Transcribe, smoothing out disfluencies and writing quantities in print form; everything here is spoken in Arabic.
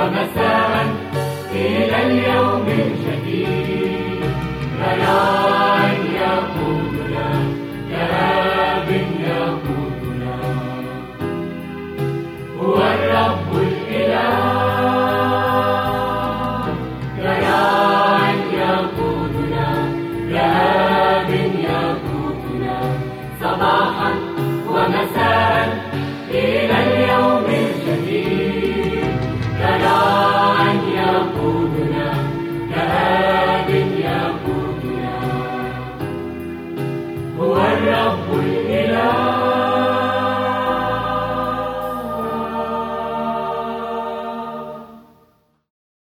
ومساء إلى اليوم الجديد. راع يقودنا، كآب يقودنا، هو الرب الإله. راع يقودنا، كآب يقودنا، صباحا ومساء إلى اليوم الجديد. راع يقودنا، كآب يقودنا، هو الرب